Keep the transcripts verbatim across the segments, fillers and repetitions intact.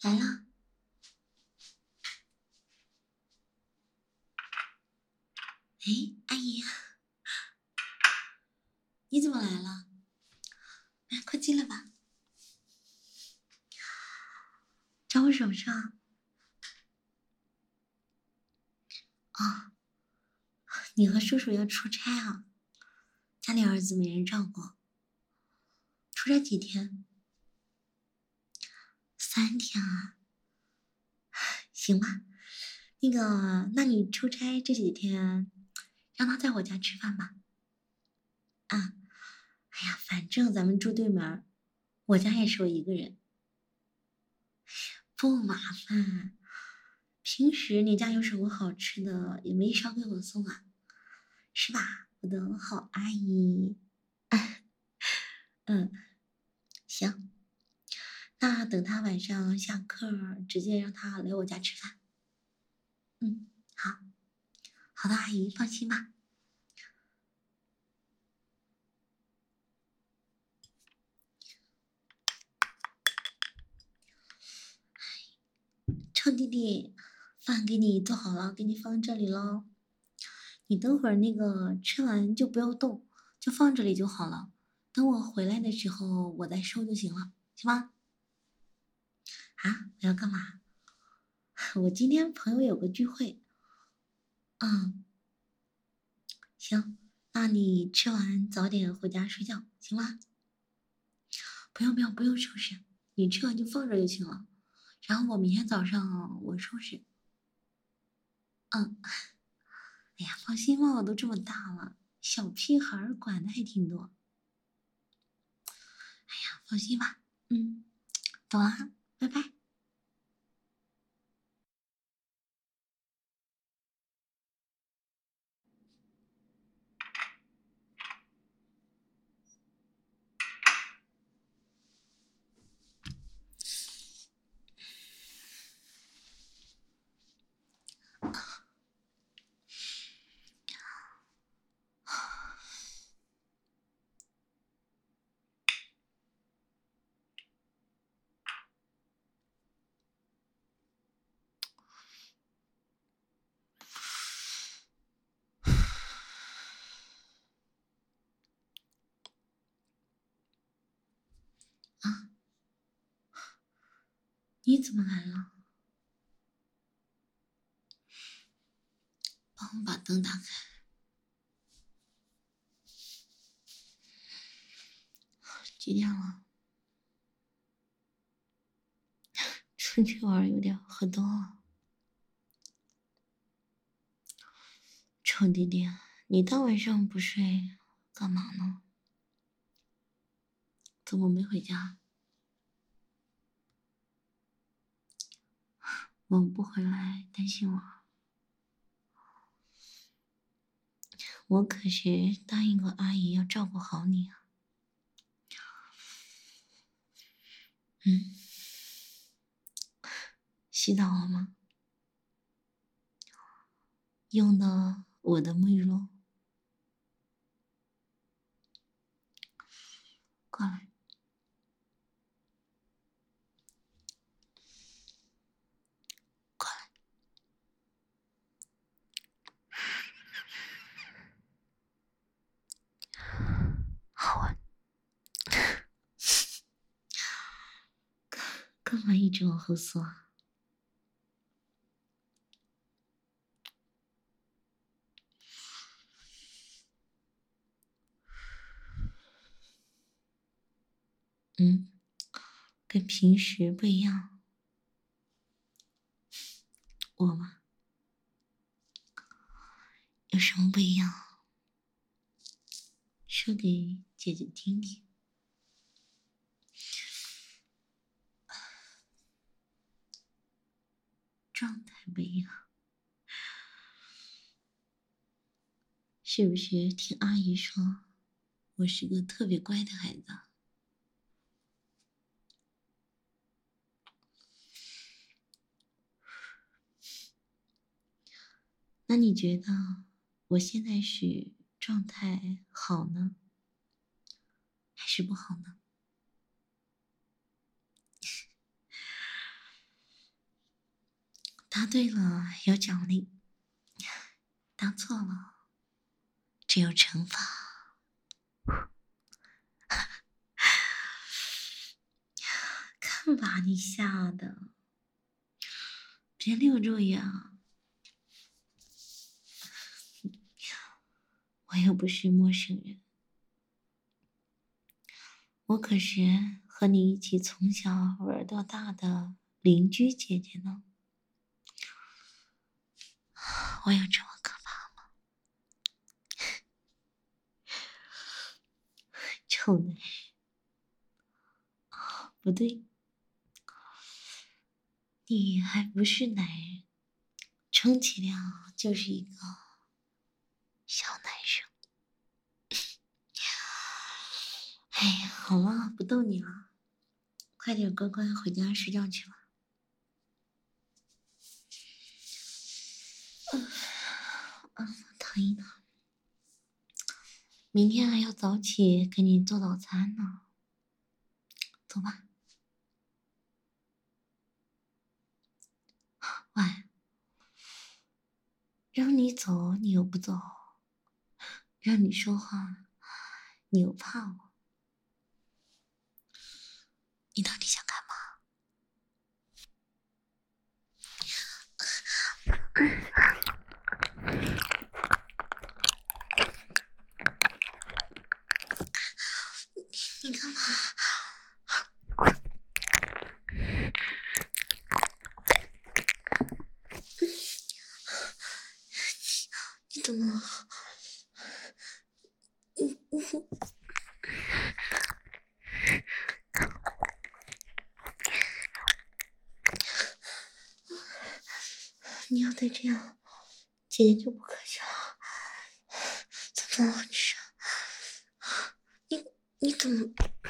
来了。哎，阿姨，你怎么来了？来，快进来吧。找我什么事啊？哦，你和叔叔要出差啊？家里儿子没人照顾，出差几天？三天啊？行吧。那个，那你出差这几天，让他在我家吃饭吧。啊，哎呀，反正咱们住对门儿，我家也是我一个人，不麻烦。平时你家有什么好吃的，也没少给我送啊，是吧，我的好阿姨？嗯，行，那等他晚上下课，直接让他来我家吃饭。嗯，好，好的，阿姨放心吧。臭弟弟，饭给你做好了，给你放这里喽。你等会儿那个吃完就不要动，就放这里就好了。等我回来的时候，我再收就行了，行吗？啊，我要干嘛？我今天朋友有个聚会。嗯，行，那你吃完早点回家睡觉，行吗？不用不用不用收拾，你吃完就放这就行了。然后我明天早上我收拾。嗯，哎呀，放心吧，我都这么大了，小屁孩儿管的还挺多。哎呀，放心吧。嗯，懂了，拜拜。啊，你怎么来了？帮我把灯打开。几点了？出去玩有点喝多了。臭弟弟，你大晚上不睡，干嘛呢？怎么没回家？我不回来，担心我？我可是答应过阿姨要照顾好你啊。嗯，洗澡了吗？用的我的沐浴露。过来。过来。好闻。干嘛一直往后缩啊？嗯，跟平时不一样。我吗？有什么不一样？说给姐姐听听。状态不一样。是不是听阿姨说我是个特别乖的孩子？那你觉得我现在是状态好呢，还是不好呢？ 答对了有奖励，答错了只有惩罚。看把你吓的，别溜这呀！我又不是陌生人，我可是和你一起从小玩到大的邻居姐姐呢。我有这么可怕吗？臭男人！哦，不对，你还不是男人，充其量就是一个小男生。哎呀，好了，不逗你了，快点乖乖回家睡觉去吧。嗯，嗯，躺一躺，明天还要早起给你做早餐呢。走吧。喂，让你走你又不走，让你说话你又怕我，你到底想干嘛？你干嘛？你怎么？你你你要再这样，姐姐就不客气了。怎么回事？你你怎么？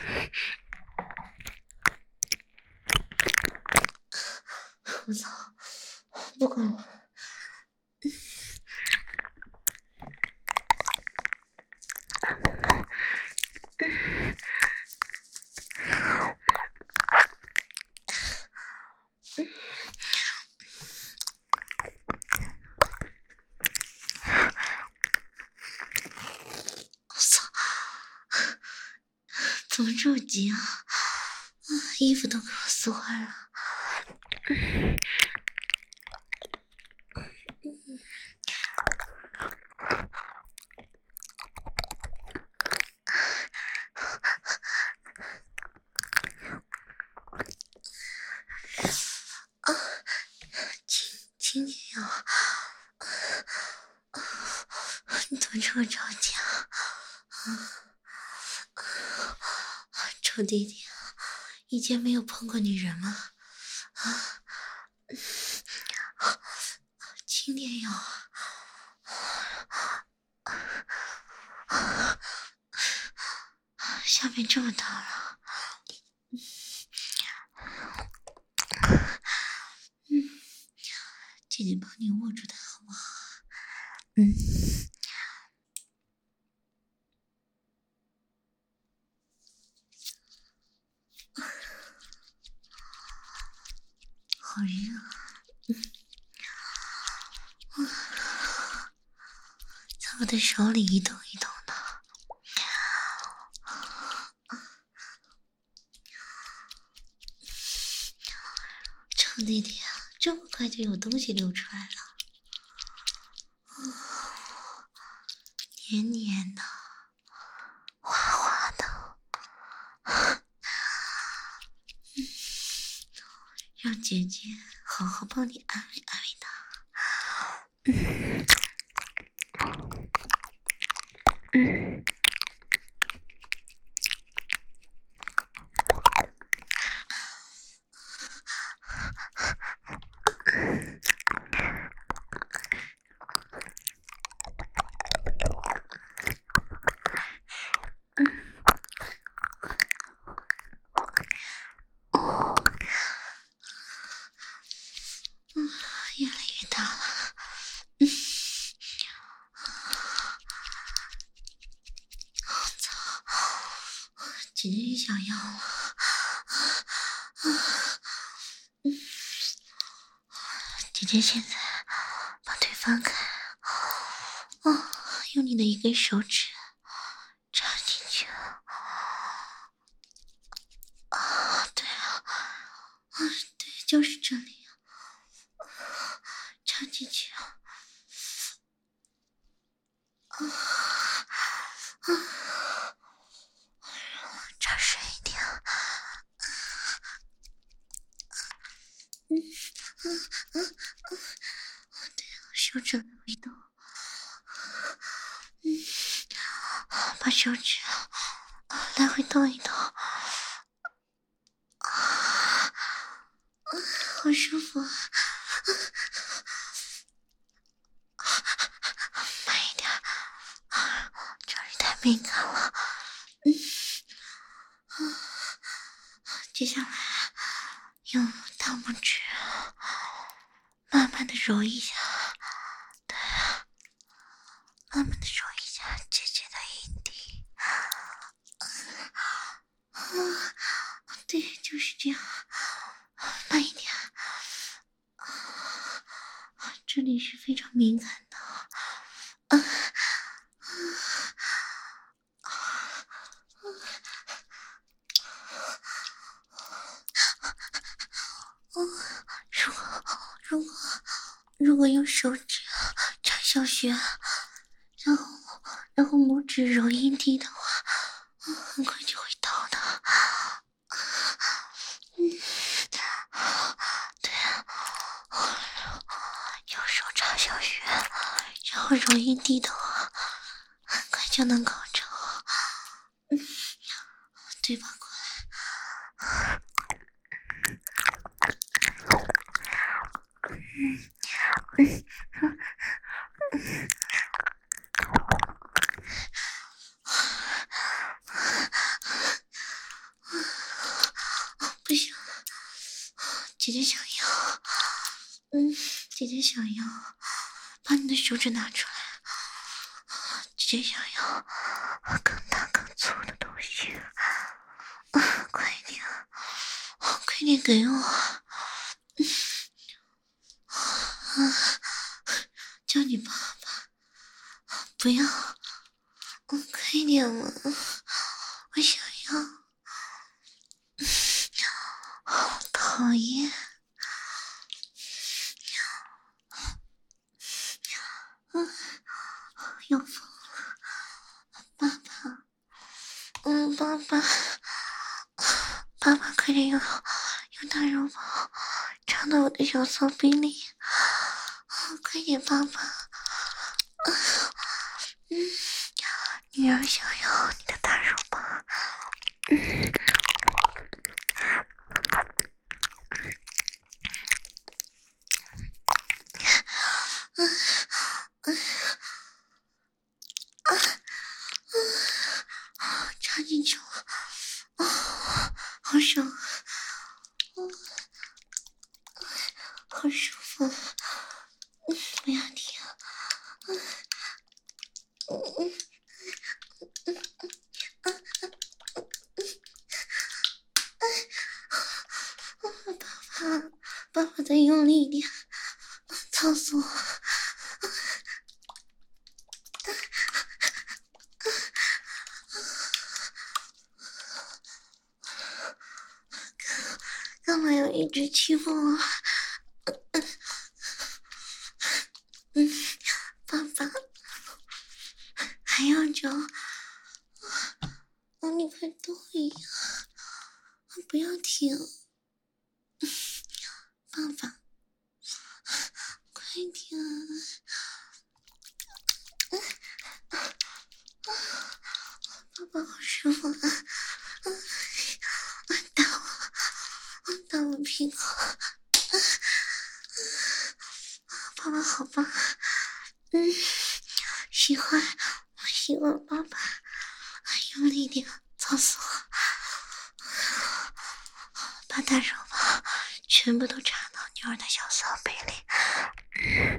我操！不管了。我操！怎么这么急啊？衣服都给我撕坏了。啊，亲亲亲呀！你怎么这么着急啊？臭弟弟，以前没有碰过女人吗？啊，轻点哟！下面这么大了，嗯，姐姐帮你握住它好不好？嗯。好热啊！嗯，在我的手里一动一动的。臭弟弟啊，这么快就有东西流出来了，黏黏的，滑滑的，嗯，让姐姐好好帮你安慰安慰他。嗯嗯。越来越大了，嗯，我操，姐姐也想要了，嗯，姐姐姐现在把腿放开，哦，用你的一根手指插进去。啊，对啊，啊，对，就是这里，插进去啊，啊啊，插深一点，嗯嗯嗯嗯，对啊，手指来回动，嗯，把手指来回动一动，啊，好舒服啊！慢一点，啊，这里太敏感了。嗯，啊，接下来用大拇指慢慢的揉一下，对，慢慢的揉一下姐姐的阴蒂。啊，对，就是这样，慢一点。啊，这里是非常敏感的。啊啊如果如果如果用手指插小穴，然后然后拇指揉阴蒂的话，很快就会到的。嗯，对啊，用手插小穴，然后揉阴蒂的话，很快就能高潮。嗯，对吧？过来。嗯嗯嗯。不行，姐姐想要，嗯，姐姐想要，把你的手指拿出来，姐姐想要更大更粗的东西，啊，快一点，快点给我，嗯，啊，叫你爸爸，不要，嗯，快一点嘛，我想要。好讨厌！嗯，要疯了，爸爸，嗯，爸爸，爸爸，快点用用大肉包插到我的小骚逼里，快点，爸爸，嗯，女儿想要你的大肉包，嗯。嗯嗯啊啊！插进去了，啊，好爽，嗯，好舒服，嗯，不要停，嗯嗯嗯嗯嗯嗯，爸爸，爸爸再用力一点，操死我！干嘛要一直欺负我？嗯，爸爸，还要着，啊，你快动一下，不要停，爸爸，快点，爸爸好舒服啊！打我，打我屁股，爸爸好棒，嗯，喜欢，我喜欢爸爸，用力点，操死我！把大手包全部都插到女儿的小骚背里，嗯。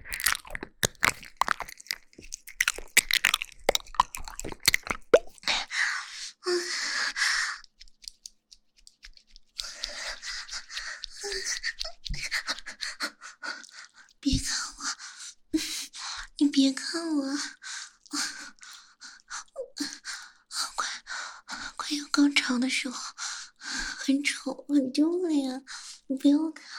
别床的时候很丑很丢脸，你不要看，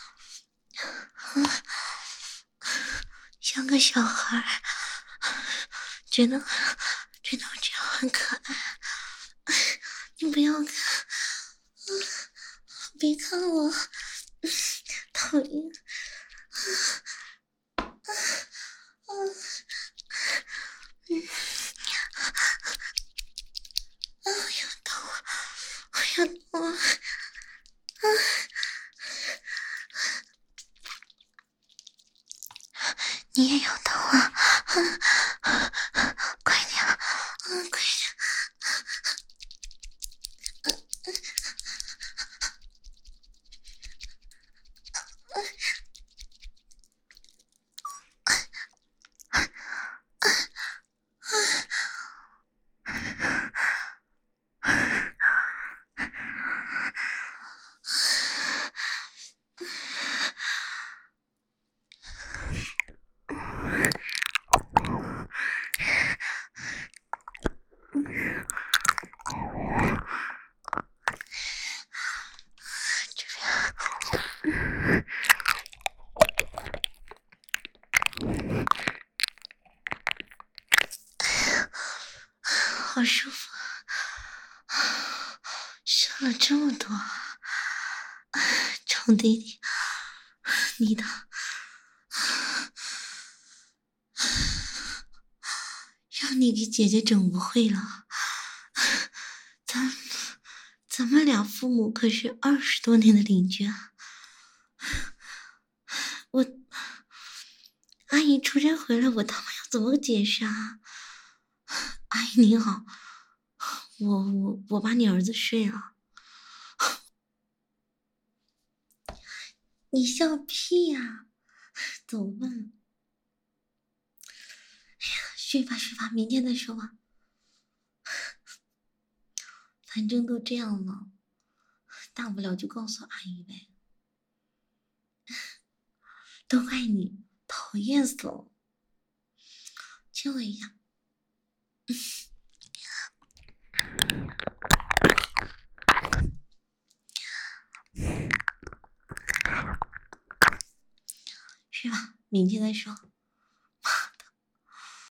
像个小孩，觉得觉得我这样很可爱，你不要看，别看我，讨厌。啊！要动我，我要动我！啊！你也要动我！啊！快点！啊！快点！好舒服，射了这么多，臭弟弟，你的让你给姐姐整不会了。咱咱们俩父母可是二十多年的邻居啊，我阿姨出差回来，我他妈要怎么解释啊？阿姨您好，我我我把你儿子睡了。你笑屁呀、啊！怎么办？哎呀，睡吧睡吧，明天再说吧。反正都这样了，大不了就告诉阿姨呗。都怪你，讨厌死了！亲我一下。睡吧，明天再说。